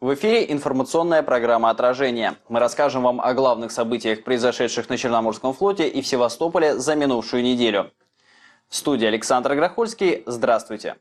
В эфире информационная программа «Отражение». Мы расскажем вам о главных событиях, произошедших на Черноморском флоте и в Севастополе за минувшую неделю. В студии Александр Грохольский. Здравствуйте.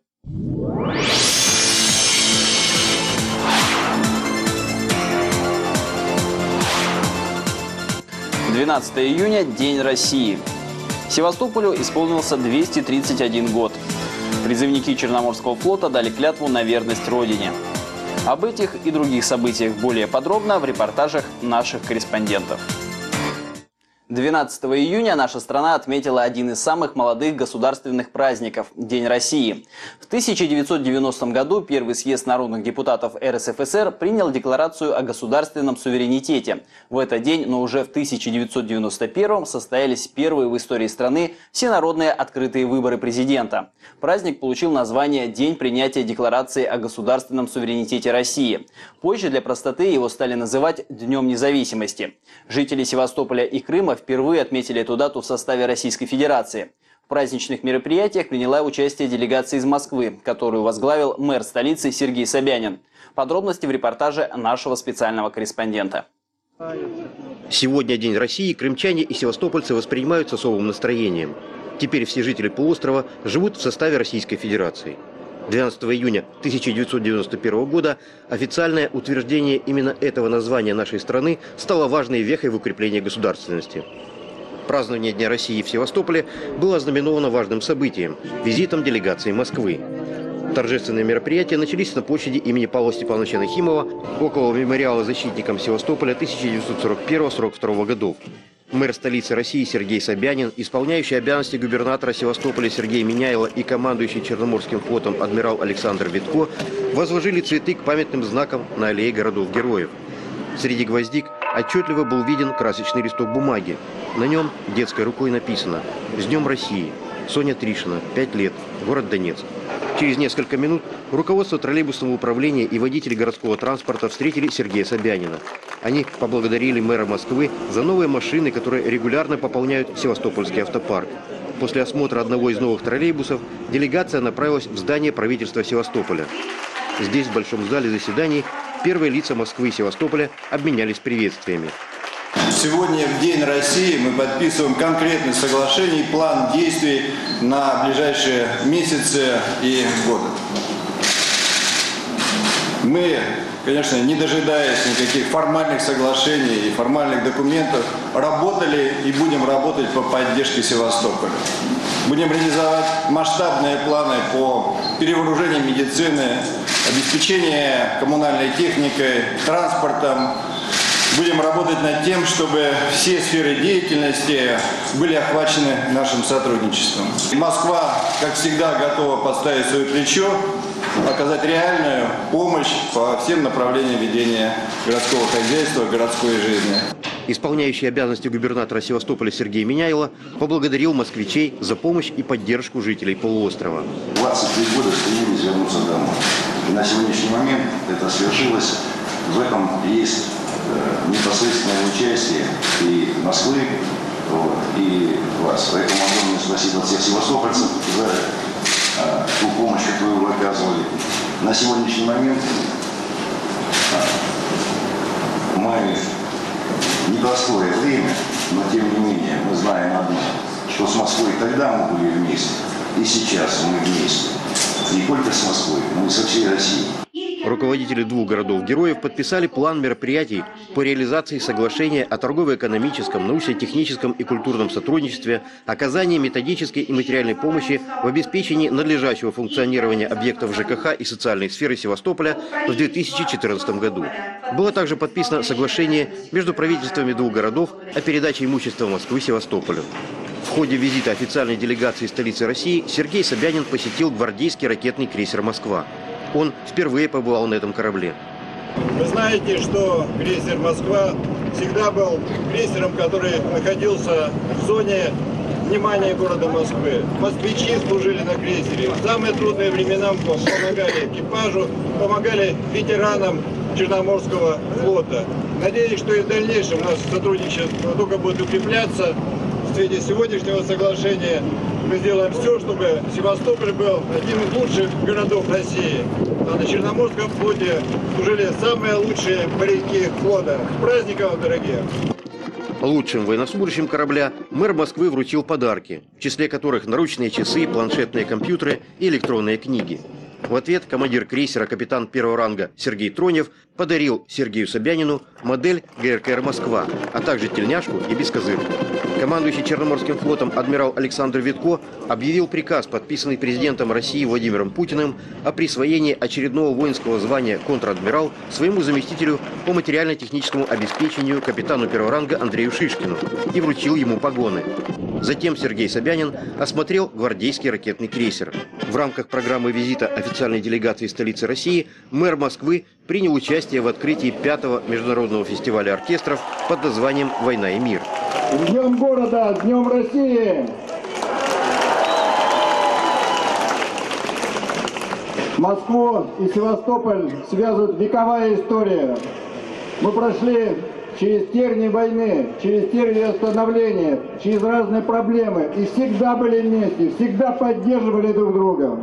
12 июня – День России. Севастополю исполнился 231 год. Призывники Черноморского флота дали клятву на верность Родине. Об этих и других событиях более подробно в репортажах наших корреспондентов. 12 июня наша страна отметила один из самых молодых государственных праздников – День России. В 1990 году Первый съезд народных депутатов РСФСР принял декларацию о государственном суверенитете. В этот день, но уже в 1991 состоялись первые в истории страны всенародные открытые выборы президента. Праздник получил название «День принятия декларации о государственном суверенитете России». Позже для простоты его стали называть Днем независимости. Жители Севастополя и Крыма впервые отметили эту дату в составе Российской Федерации. В праздничных мероприятиях приняла участие делегация из Москвы, которую возглавил мэр столицы Сергей Собянин. Подробности в репортаже нашего специального корреспондента. Сегодня День России крымчане и севастопольцы воспринимают с особым настроением. Теперь все жители полуострова живут в составе Российской Федерации. 12 июня 1991 года официальное утверждение именно этого названия нашей страны стало важной вехой в укреплении государственности. Празднование Дня России в Севастополе было ознаменовано важным событием – визитом делегации Москвы. Торжественные мероприятия начались на площади имени Павла Степановича Нахимова около мемориала защитникам Севастополя 1941-1942 годов. Мэр столицы России Сергей Собянин, исполняющий обязанности губернатора Севастополя Сергей Миняйло и командующий Черноморским флотом адмирал Александр Витко возложили цветы к памятным знакам на аллее городов-героев. Среди гвоздик отчетливо был виден красочный листок бумаги. На нем детской рукой написано «С Днем России! Соня Тришина, 5 лет, город Донецк». Через несколько минут руководство троллейбусного управления и водители городского транспорта встретили Сергея Собянина. Они поблагодарили мэра Москвы за новые машины, которые регулярно пополняют Севастопольский автопарк. После осмотра одного из новых троллейбусов делегация направилась в здание правительства Севастополя. Здесь, в большом зале заседаний, первые лица Москвы и Севастополя обменялись приветствиями. Сегодня, в День России, мы подписываем конкретное соглашение и план действий на ближайшие месяцы и годы. Мы, конечно, не дожидаясь никаких формальных соглашений и формальных документов, работали и будем работать по поддержке Севастополя. Будем реализовать масштабные планы по перевооружению медицины, обеспечению коммунальной техникой, транспортом. Будем работать над тем, чтобы все сферы деятельности были охвачены нашим сотрудничеством. Москва, как всегда, готова подставить свое плечо, оказать реальную помощь по всем направлениям ведения городского хозяйства, городской жизни. Исполняющий обязанности губернатора Севастополя Сергей Миняйло поблагодарил москвичей за помощь и поддержку жителей полуострова. 23 года стремились вернуться домой. И на сегодняшний момент это свершилось. В этом есть непосредственное участие и Москвы, и вас. Поэтому огромное спасибо от всех севастопольцев за ту помощь, которую вы оказывали. На сегодняшний момент мы непростое время, но тем не менее мы знаем одно, что с Москвой тогда мы были вместе, и сейчас мы вместе. Не только с Москвой, но и со всей Россией. Руководители двух городов-героев подписали план мероприятий по реализации соглашения о торгово-экономическом, научно-техническом и культурном сотрудничестве, оказании методической и материальной помощи в обеспечении надлежащего функционирования объектов ЖКХ и социальной сферы Севастополя в 2014 году. Было также подписано соглашение между правительствами двух городов о передаче имущества Москвы Севастополю. В ходе визита официальной делегации столицы России Сергей Собянин посетил гвардейский ракетный крейсер «Москва». Он впервые побывал на этом корабле. Вы знаете, что крейсер «Москва» всегда был крейсером, который находился в зоне внимания города Москвы. Москвичи служили на крейсере. В самые трудные времена помогали экипажу, помогали ветеранам Черноморского флота. Надеюсь, что и в дальнейшем у нас сотрудничество только будет укрепляться. В свете сегодняшнего соглашения мы сделаем все, чтобы Севастополь был одним из лучших городов России. А на Черноморском флоте служили самые лучшие моряки флота. С праздником, дорогие! Лучшим военнослужащим корабля мэр Москвы вручил подарки, в числе которых наручные часы, планшетные компьютеры и электронные книги. В ответ командир крейсера капитан первого ранга Сергей Тронев подарил Сергею Собянину модель ГРКР «Москва», а также тельняшку и бескозырку. Командующий Черноморским флотом адмирал Александр Витко объявил приказ, подписанный президентом России Владимиром Путиным, о присвоении очередного воинского звания контр-адмирал своему заместителю по материально-техническому обеспечению капитану первого ранга Андрею Шишкину и вручил ему погоны. Затем Сергей Собянин осмотрел гвардейский ракетный крейсер. В рамках программы визита официальной делегации столицы России мэр Москвы принял участие в открытии 5-го международного фестиваля оркестров под названием «Война и мир». С Днем города, с Днем России! Москву и Севастополь связывает вековая история. Мы прошли через тернии войны, через тернии восстановления, через разные проблемы. И всегда были вместе, всегда поддерживали друг друга.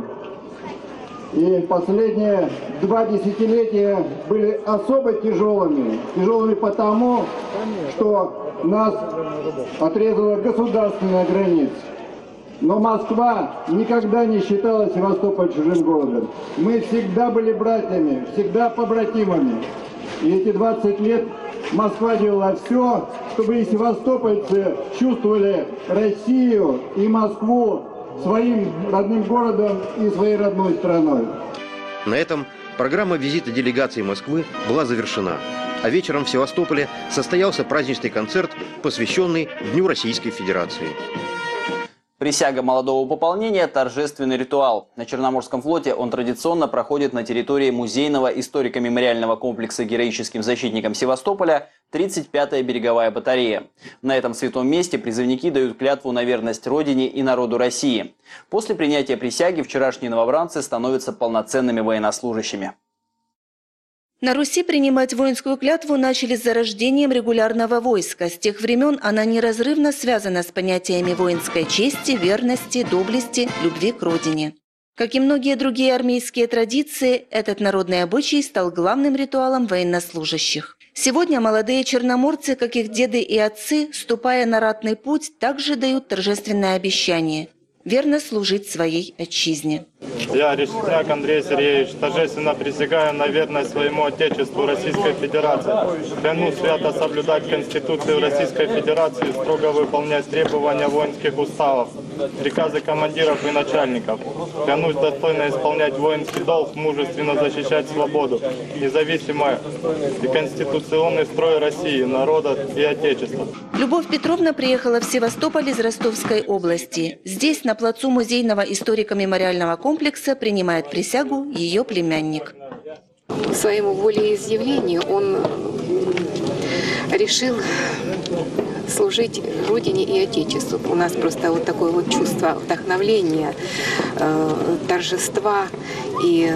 И последние 2 десятилетия были особо тяжелыми. Тяжелыми потому, что нас отрезала государственная граница. Но Москва никогда не считала Севастополь чужим городом. Мы всегда были братьями, всегда побратимами. И эти 20 лет Москва делала все, чтобы и севастопольцы чувствовали Россию и Москву своим родным городом и своей родной страной. На этом программа визита делегации Москвы была завершена. А вечером в Севастополе состоялся праздничный концерт, посвященный Дню Российской Федерации. Присяга молодого пополнения – торжественный ритуал. На Черноморском флоте он традиционно проходит на территории музейного историко-мемориального комплекса героическим защитникам Севастополя 35-я береговая батарея. На этом святом месте призывники дают клятву на верность Родине и народу России. После принятия присяги вчерашние новобранцы становятся полноценными военнослужащими. На Руси принимать воинскую клятву начали с зарождением регулярного войска. С тех времен она неразрывно связана с понятиями воинской чести, верности, доблести, любви к родине. Как и многие другие армейские традиции, этот народный обычай стал главным ритуалом военнослужащих. Сегодня молодые черноморцы, как их деды и отцы, ступая на ратный путь, также дают торжественное обещание – верно служить своей отчизне. Я, Решетняк Андрей Сергеевич, торжественно присягаю на верность своему Отечеству Российской Федерации. Клянусь свято соблюдать Конституцию Российской Федерации, строго выполнять требования воинских уставов, приказы командиров и начальников. Клянусь достойно исполнять воинский долг, мужественно защищать свободу, независимое и конституционный строй России, народа и Отечества. Любовь Петровна приехала в Севастополь из Ростовской области. Здесь, на плацу музейного историко-мемориального комплекса, принимает присягу ее племянник. Своему волеизъявлению он решил служить Родине и Отечеству. У нас просто вот такое вот чувство вдохновления, торжества, и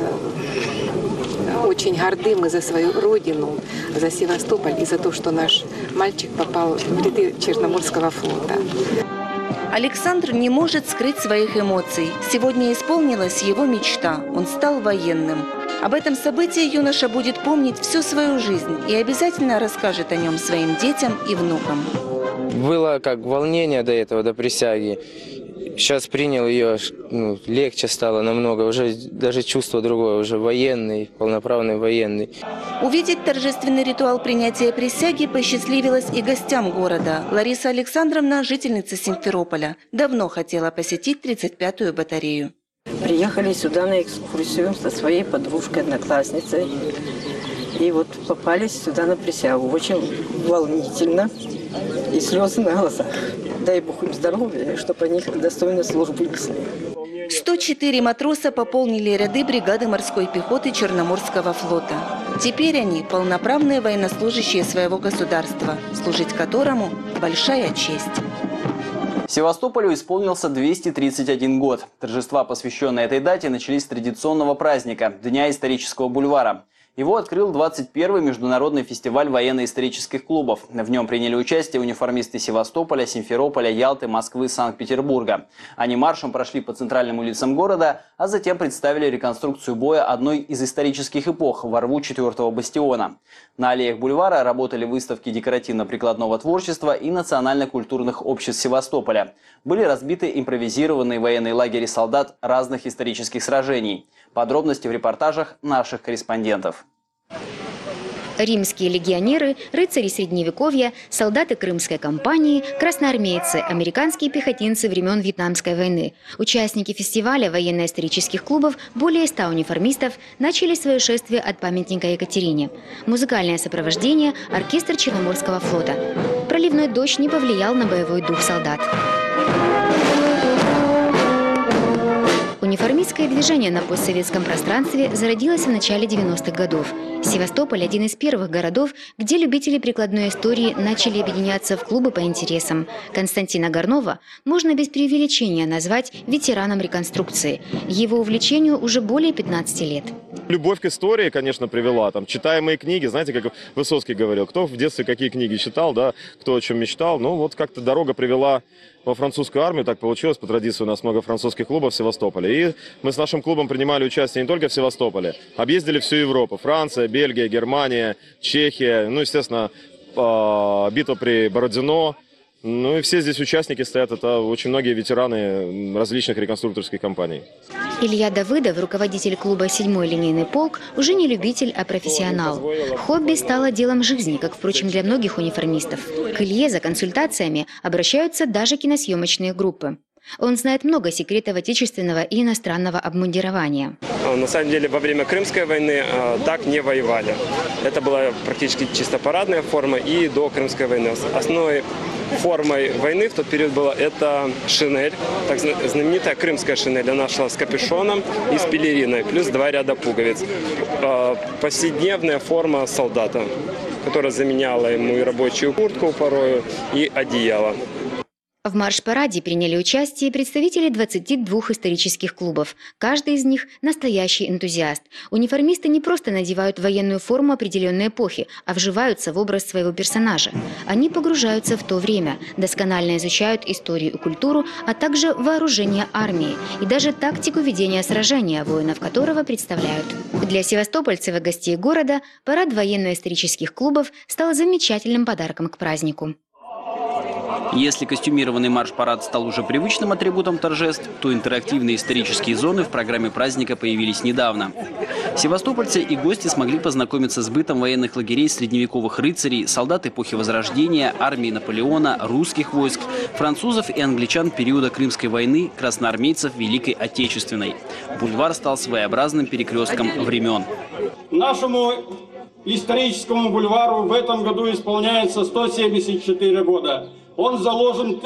очень горды мы за свою Родину, за Севастополь и за то, что наш мальчик попал в ряды Черноморского флота. Александр не может скрыть своих эмоций. Сегодня исполнилась его мечта. Он стал военным. Об этом событии юноша будет помнить всю свою жизнь и обязательно расскажет о нем своим детям и внукам. Было как волнение до этого, до присяги. Сейчас принял ее, легче стало намного, уже даже чувство другое, уже военный, полноправный военный. Увидеть торжественный ритуал принятия присяги посчастливилось и гостям города. Лариса Александровна, жительница Симферополя, давно хотела посетить 35-ю батарею. Приехали сюда на экскурсию со своей подружкой, одноклассницей. И вот попались сюда на присягу. Очень волнительно и слезы на глазах. Дай Бог им здоровья, чтобы они достойно службу несли. 104 матроса пополнили ряды бригады морской пехоты Черноморского флота. Теперь они полноправные военнослужащие своего государства, служить которому – большая честь. Севастополю исполнился 231 год. Торжества, посвященные этой дате, начались с традиционного праздника – Дня исторического бульвара. Его открыл 21-й международный фестиваль военно-исторических клубов. В нем приняли участие униформисты Севастополя, Симферополя, Ялты, Москвы, Санкт-Петербурга. Они маршем прошли по центральным улицам города, а затем представили реконструкцию боя одной из исторических эпох – во рву 4-го бастиона. На аллеях бульвара работали выставки декоративно-прикладного творчества и национально-культурных обществ Севастополя. Были разбиты импровизированные военные лагеря солдат разных исторических сражений. Подробности в репортажах наших корреспондентов. Римские легионеры, рыцари Средневековья, солдаты Крымской кампании, красноармейцы, американские пехотинцы времен Вьетнамской войны. Участники фестиваля военно-исторических клубов, более 100 униформистов, начали свое шествие от памятника Екатерине. Музыкальное сопровождение – оркестр Черноморского флота. Проливной дождь не повлиял на боевой дух солдат. Униформистское движение на постсоветском пространстве зародилось в начале 90-х годов. Севастополь – один из первых городов, где любители прикладной истории начали объединяться в клубы по интересам. Константина Горнова можно без преувеличения назвать ветераном реконструкции. Его увлечению уже более 15 лет. Любовь к истории, конечно, привела. Там читаемые книги, знаете, как Высоцкий говорил, кто в детстве какие книги читал, да, кто о чем мечтал. Ну вот как-то дорога привела во французскую армию, так получилось, по традиции у нас много французских клубов в Севастополе. И мы с нашим клубом принимали участие не только в Севастополе, объездили всю Европу. Франция, Бельгия, Германия, Чехия, ну, естественно, битва при Бородино. Ну и все здесь участники стоят, это очень многие ветераны различных реконструкторских компаний. Илья Давыдов, руководитель клуба «Седьмой линейный полк», уже не любитель, а профессионал. Хобби стало делом жизни, как, впрочем, для многих униформистов. К Илье за консультациями обращаются даже киносъемочные группы. Он знает много секретов отечественного и иностранного обмундирования. На самом деле, во время Крымской войны так не воевали. Это была практически чисто парадная форма и до Крымской войны. Основной формой войны в тот период была это шинель, так знаменитая крымская шинель. Она шла с капюшоном и с пелериной, плюс 2 ряда пуговиц. Повседневная форма солдата, которая заменяла ему и рабочую куртку порою, и одеяло. В марш-параде приняли участие представители 22 исторических клубов. Каждый из них – настоящий энтузиаст. Униформисты не просто надевают военную форму определенной эпохи, а вживаются в образ своего персонажа. Они погружаются в то время, досконально изучают историю и культуру, а также вооружение армии и даже тактику ведения сражения, воинов которого представляют. Для севастопольцев и гостей города парад военно-исторических клубов стал замечательным подарком к празднику. Если костюмированный марш-парад стал уже привычным атрибутом торжеств, то интерактивные исторические зоны в программе праздника появились недавно. Севастопольцы и гости смогли познакомиться с бытом военных лагерей средневековых рыцарей, солдат эпохи Возрождения, армии Наполеона, русских войск, французов и англичан периода Крымской войны, красноармейцев Великой Отечественной. Бульвар стал своеобразным перекрестком времен. Нашему историческому бульвару в этом году исполняется 174 года. Он заложен в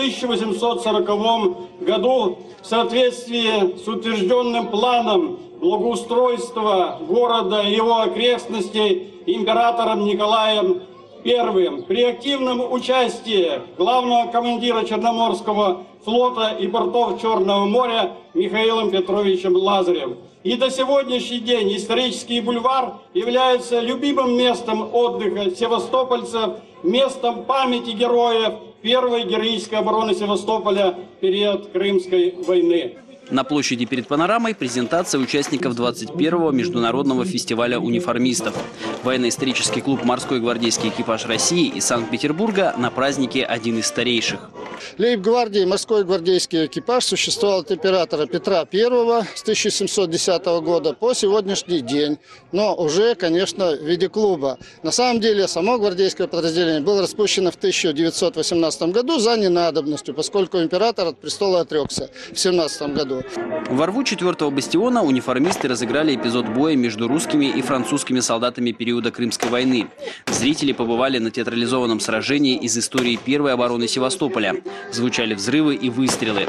1840 году в соответствии с утвержденным планом благоустройства города и его окрестностей императором Николаем I. При активном участии главного командира Черноморского флота и портов Черного моря Михаилом Петровичем Лазаревым. И до сегодняшний день исторический бульвар является любимым местом отдыха севастопольцев, местом памяти героев первой героической обороны Севастополя в период Крымской войны. На площади перед панорамой презентация участников 21-го международного фестиваля униформистов. Военно-исторический клуб «Морской гвардейский экипаж России» из Санкт-Петербурга на празднике один из старейших. Лейб-гвардии «Морской гвардейский экипаж» существовал от императора Петра I с 1710 года по сегодняшний день, но уже, конечно, в виде клуба. На самом деле, само гвардейское подразделение было распущено в 1918 году за ненадобностью, поскольку император от престола отрекся в 17 году. Во рву 4-го бастиона униформисты разыграли эпизод боя между русскими и французскими солдатами периода Крымской войны. Зрители побывали на театрализованном сражении из истории первой обороны Севастополя. Звучали взрывы и выстрелы.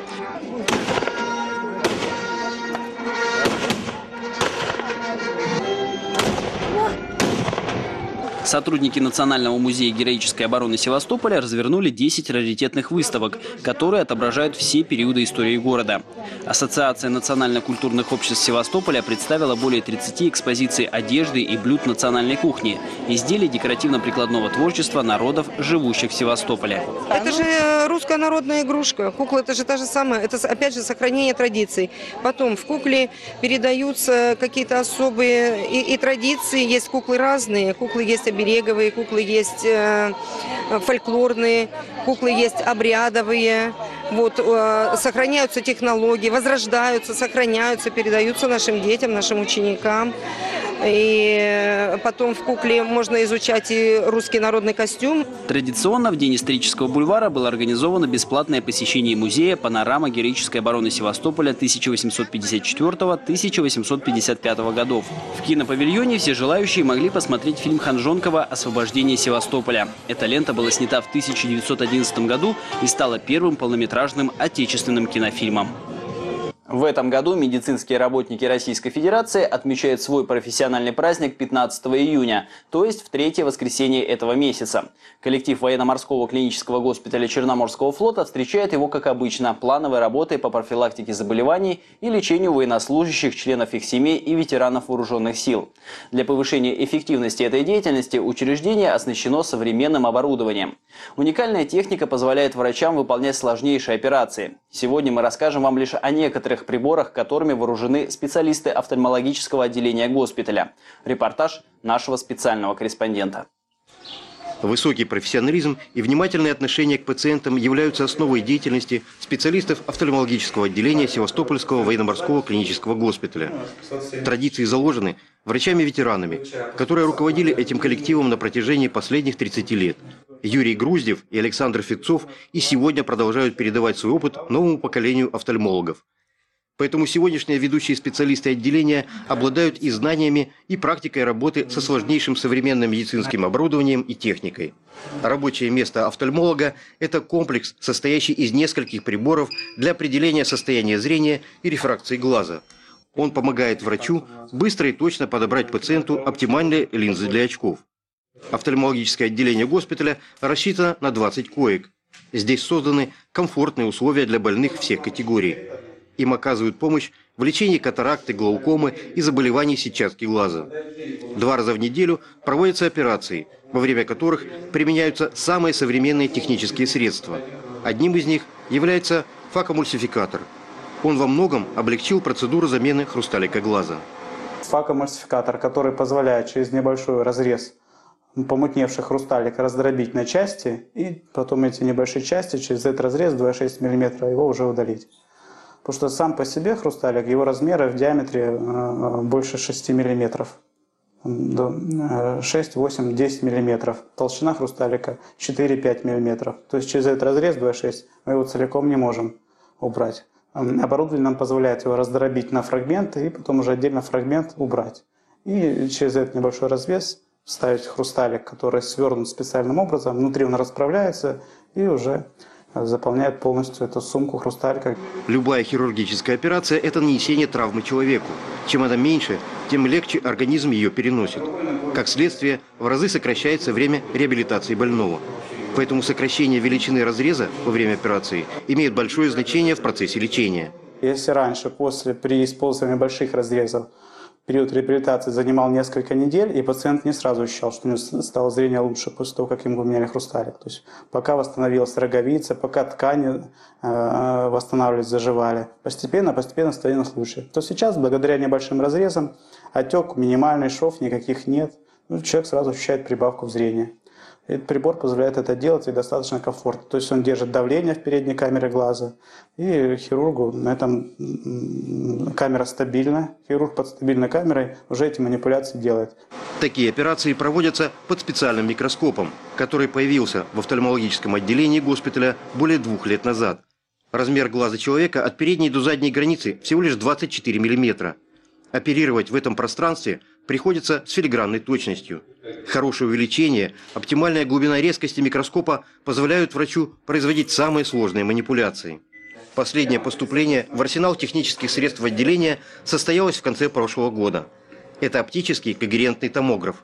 Сотрудники Национального музея героической обороны Севастополя развернули 10 раритетных выставок, которые отображают все периоды истории города. Ассоциация национально-культурных обществ Севастополя представила более 30 экспозиций одежды и блюд национальной кухни, изделий декоративно-прикладного творчества народов, живущих в Севастополе. Это же русская народная игрушка. Кукла – это же та же самая, это опять же сохранение традиций. Потом в кукле передаются какие-то особые и традиции. Есть куклы разные, куклы есть обереговые, куклы есть фольклорные, куклы есть обрядовые. Вот, сохраняются технологии, возрождаются, сохраняются, передаются нашим детям, нашим ученикам. И потом в кукле можно изучать и русский народный костюм. Традиционно в День исторического бульвара было организовано бесплатное посещение музея «Панорама героической обороны Севастополя 1854-1855 годов». В кинопавильоне все желающие могли посмотреть фильм Ханжонкова «Освобождение Севастополя». Эта лента была снята в 1911 году и стала первым полнометражным отечественным кинофильмом. В этом году медицинские работники Российской Федерации отмечают свой профессиональный праздник 15 июня, то есть в третье воскресенье этого месяца. Коллектив военно-морского клинического госпиталя Черноморского флота встречает его, как обычно, плановой работой по профилактике заболеваний и лечению военнослужащих, членов их семей и ветеранов вооруженных сил. Для повышения эффективности этой деятельности учреждение оснащено современным оборудованием. Уникальная техника позволяет врачам выполнять сложнейшие операции. Сегодня мы расскажем вам лишь о некоторых приборах, которыми вооружены специалисты офтальмологического отделения госпиталя. Репортаж нашего специального корреспондента. Высокий профессионализм и внимательное отношение к пациентам являются основой деятельности специалистов офтальмологического отделения Севастопольского военно-морского клинического госпиталя. Традиции заложены врачами-ветеранами, которые руководили этим коллективом на протяжении последних 30 лет. Юрий Груздев и Александр Фекцов и сегодня продолжают передавать свой опыт новому поколению офтальмологов. Поэтому сегодняшние ведущие специалисты отделения обладают и знаниями, и практикой работы со сложнейшим современным медицинским оборудованием и техникой. Рабочее место офтальмолога – это комплекс, состоящий из нескольких приборов для определения состояния зрения и рефракции глаза. Он помогает врачу быстро и точно подобрать пациенту оптимальные линзы для очков. Офтальмологическое отделение госпиталя рассчитано на 20 коек. Здесь созданы комфортные условия для больных всех категорий. Им оказывают помощь в лечении катаракты, глаукомы и заболеваний сетчатки глаза. 2 раза в неделю проводятся операции, во время которых применяются самые современные технические средства. Одним из них является факоэмульсификатор. Он во многом облегчил процедуру замены хрусталика глаза. Факоэмульсификатор, который позволяет через небольшой разрез помутневший хрусталик раздробить на части, и потом эти небольшие части через этот разрез 2,6 мм его уже удалить. Потому что сам по себе хрусталик, его размеры в диаметре больше 6 мм. 6, 8, 10 мм. Толщина хрусталика 4-5 мм. То есть через этот разрез 2,6 мы его целиком не можем убрать. Оборудование нам позволяет его раздробить на фрагменты и потом уже отдельно фрагмент убрать. И через этот небольшой разрез вставить хрусталик, который свернут специальным образом. Внутри он расправляется и уже заполняет полностью эту сумку хрусталика. Любая хирургическая операция – это нанесение травмы человеку. Чем она меньше, тем легче организм ее переносит. Как следствие, в разы сокращается время реабилитации больного. Поэтому сокращение величины разреза во время операции имеет большое значение в процессе лечения. Если раньше, при использовании больших разрезов, период реабилитации занимал несколько недель, и пациент не сразу ощущал, что у него стало зрение лучше после того, как ему поменяли хрусталик. То есть пока восстановилась роговица, пока ткани восстанавливались, заживали, постепенно становилось лучше. То сейчас, благодаря небольшим разрезам, отек минимальный, шов никаких нет, человек сразу ощущает прибавку в зрении. Этот прибор позволяет это делать и достаточно комфортно. То есть он держит давление в передней камере глаза. И хирургу на этом камера стабильна. Хирург под стабильной камерой уже эти манипуляции делает. Такие операции проводятся под специальным микроскопом, который появился в офтальмологическом отделении госпиталя более 2 лет назад. Размер глаза человека от передней до задней границы всего лишь 24 мм. Оперировать в этом пространстве приходится с филигранной точностью. Хорошее увеличение, оптимальная глубина резкости микроскопа позволяют врачу производить самые сложные манипуляции. Последнее поступление в арсенал технических средств отделения состоялось в конце прошлого года. Это оптический когерентный томограф.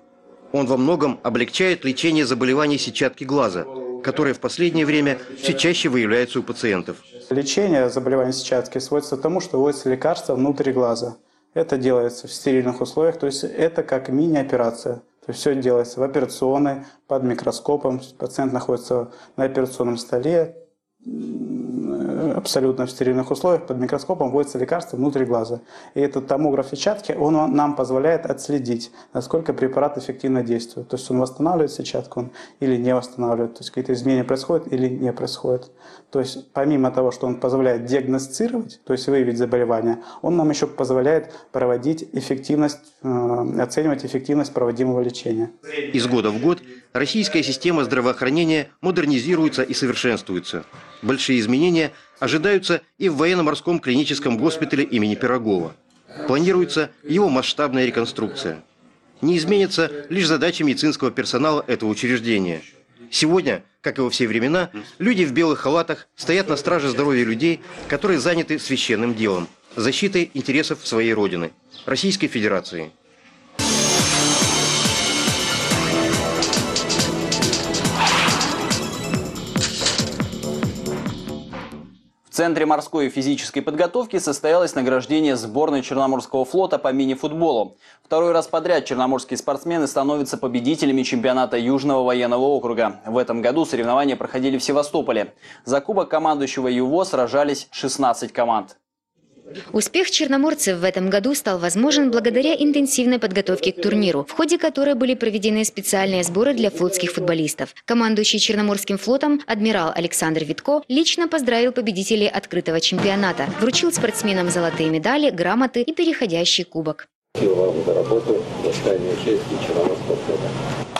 Он во многом облегчает лечение заболеваний сетчатки глаза, которые в последнее время все чаще выявляются у пациентов. Лечение заболеваний сетчатки сводится к тому, что вводится лекарство внутрь глаза. Это делается в стерильных условиях, то есть это как мини-операция. То есть все делается в операционной, под микроскопом. Пациент находится на операционном столе, абсолютно в стерильных условиях, под микроскопом вводится лекарство внутрь глаза. И этот томограф сетчатки, он нам позволяет отследить, насколько препарат эффективно действует. То есть он восстанавливает сетчатку или не восстанавливает, то есть какие-то изменения происходят или не происходят. То есть помимо того, что он позволяет диагностировать, то есть выявить заболевание, он нам еще позволяет проводить эффективность, оценивать эффективность проводимого лечения. Из года в год российская система здравоохранения модернизируется и совершенствуется. Большие изменения ожидаются и в военно-морском клиническом госпитале имени Пирогова. Планируется его масштабная реконструкция. Не изменятся лишь задачи медицинского персонала этого учреждения. Сегодня, как и во все времена, люди в белых халатах стоят на страже здоровья людей, которые заняты священным делом – защитой интересов своей родины – Российской Федерации. В Центре морской и физической подготовки состоялось награждение сборной Черноморского флота по мини-футболу. Второй раз подряд черноморские спортсмены становятся победителями чемпионата Южного военного округа. В этом году соревнования проходили в Севастополе. За кубок командующего ЮВО сражались 16 команд. Успех черноморцев в этом году стал возможен благодаря интенсивной подготовке к турниру, в ходе которой были проведены специальные сборы для флотских футболистов. Командующий Черноморским флотом адмирал Александр Витко лично поздравил победителей открытого чемпионата, вручил спортсменам золотые медали, грамоты и переходящий кубок. Вам за работу, за стальную честь Черноморского флота.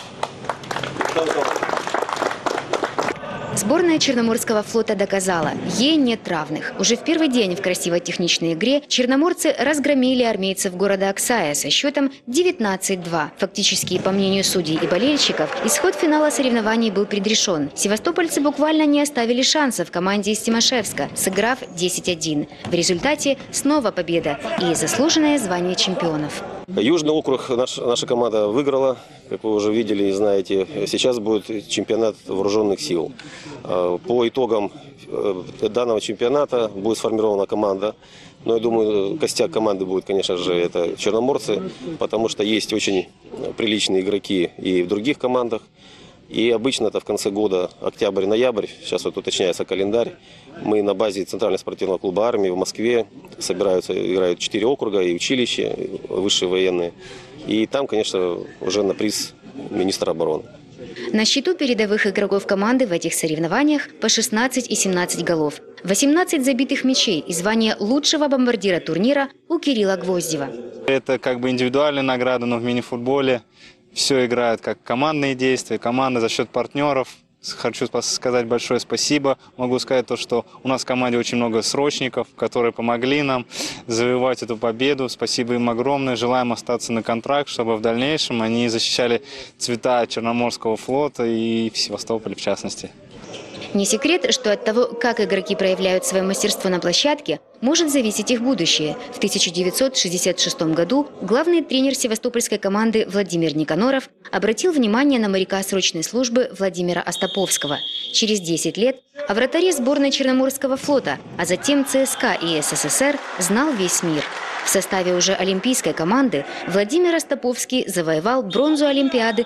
Сборная Черноморского флота доказала, ей нет равных. Уже в первый день в красивой техничной игре черноморцы разгромили армейцев города Аксая со счетом 19-2. Фактически, по мнению судей и болельщиков, исход финала соревнований был предрешен. Севастопольцы буквально не оставили шансов команде из Тимошевска, сыграв 10-1. В результате снова победа и заслуженное звание чемпионов. Южный округ наша команда выиграла, как вы уже видели и знаете. Сейчас будет чемпионат вооруженных сил. По итогам данного чемпионата будет сформирована команда. Но я думаю, костяк команды будет, конечно же, это черноморцы, потому что есть очень приличные игроки и в других командах. И обычно это в конце года, октябрь-ноябрь, сейчас вот уточняется календарь, мы на базе Центрального спортивного клуба армии в Москве собираются, играют 4 округа и училища, высшие военные. И там, конечно, уже на приз министра обороны. На счету передовых игроков команды в этих соревнованиях по 16 и 17 голов. 18 забитых мячей и звание лучшего бомбардира турнира у Кирилла Гвоздева. Это как бы индивидуальная награда, но в мини-футболе все играют как командные действия, команда за счет партнеров. Хочу сказать большое спасибо. Могу сказать то, что у нас в команде очень много срочников, которые помогли нам завоевать эту победу. Спасибо им огромное. Желаем остаться на контракт, чтобы в дальнейшем они защищали цвета Черноморского флота и в Севастополе в частности. Не секрет, что от того, как игроки проявляют свое мастерство на площадке, может зависеть их будущее. В 1966 году главный тренер севастопольской команды Владимир Никаноров обратил внимание на моряка срочной службы Владимира Остаповского. Через 10 лет о вратаре сборной Черноморского флота, а затем ЦСКА и СССР знал весь мир. В составе уже олимпийской команды Владимир Остаповский завоевал бронзу Олимпиады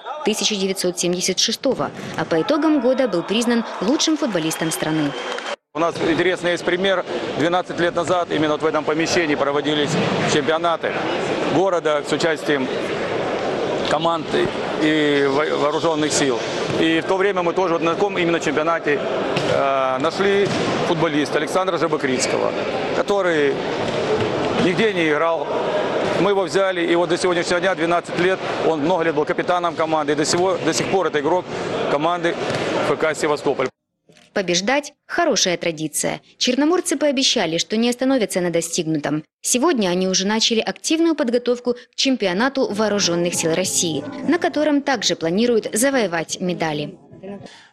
1976 года, а по итогам года был признан лучшим футболистом страны. У нас интересный есть пример. 12 лет назад именно вот в этом помещении проводились чемпионаты города с участием команд и вооруженных сил. И в то время мы тоже вот на таком именно чемпионате нашли футболиста Александра Жабокритского, который нигде не играл. Мы его взяли, и вот до сегодняшнего дня, 12 лет, он много лет был капитаном команды, и до сих пор это игрок команды ФК «Севастополь». Побеждать – хорошая традиция. Черноморцы пообещали, что не остановятся на достигнутом. Сегодня они уже начали активную подготовку к чемпионату Вооруженных сил России, на котором также планируют завоевать медали.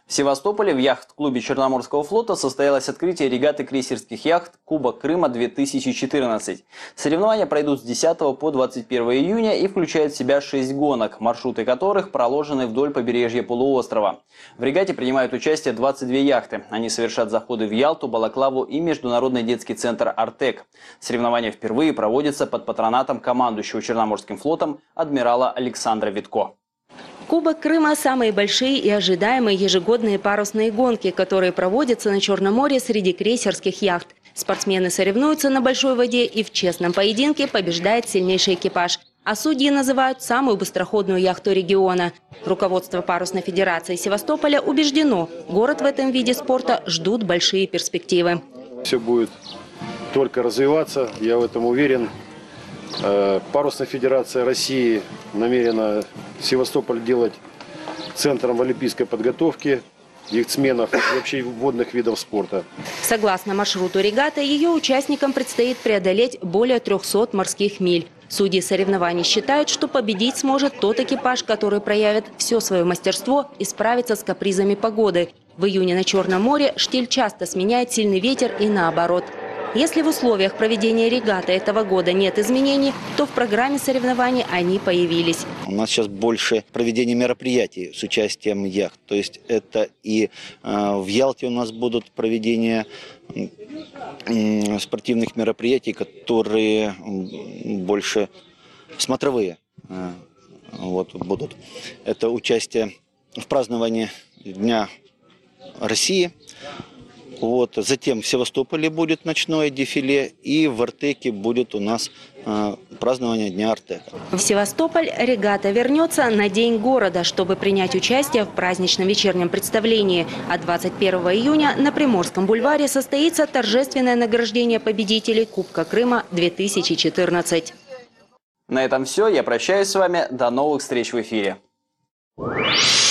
В Севастополе в яхт-клубе Черноморского флота состоялось открытие регаты крейсерских яхт «Кубок Крыма-2014». Соревнования пройдут с 10 по 21 июня и включают в себя 6 гонок, маршруты которых проложены вдоль побережья полуострова. В регате принимают участие 22 яхты. Они совершат заходы в Ялту, Балаклаву и Международный детский центр «Артек». Соревнования впервые проводятся под патронатом командующего Черноморским флотом адмирала Александра Витко. Кубок Крыма – самые большие и ожидаемые ежегодные парусные гонки, которые проводятся на Черном море среди крейсерских яхт. Спортсмены соревнуются на большой воде, и в честном поединке побеждает сильнейший экипаж. А судьи называют самую быстроходную яхту региона. Руководство парусной федерации Севастополя убеждено, город в этом виде спорта ждут большие перспективы. Все будет только развиваться, я в этом уверен. Парусная федерация России намерена Севастополь делать центром олимпийской подготовки яхтсменов и вообще водных видов спорта. Согласно маршруту регаты, ее участникам предстоит преодолеть более 300 морских миль. Судьи соревнований считают, что победить сможет тот экипаж, который проявит все свое мастерство и справится с капризами погоды. В июне на Черном море штиль часто сменяет сильный ветер и наоборот. Если в условиях проведения регаты этого года нет изменений, то в программе соревнований они появились. У нас сейчас больше проведения мероприятий с участием яхт. То есть это и в Ялте у нас будут проведения спортивных мероприятий, которые больше смотровые будут. Это участие в праздновании Дня России. Затем в Севастополе будет ночное дефиле, и в Артеке будет у нас празднование Дня Артека. В Севастополь регата вернется на День города, чтобы принять участие в праздничном вечернем представлении. А 21 июня на Приморском бульваре состоится торжественное награждение победителей Кубка Крыма-2014. На этом все. Я прощаюсь с вами. До новых встреч в эфире.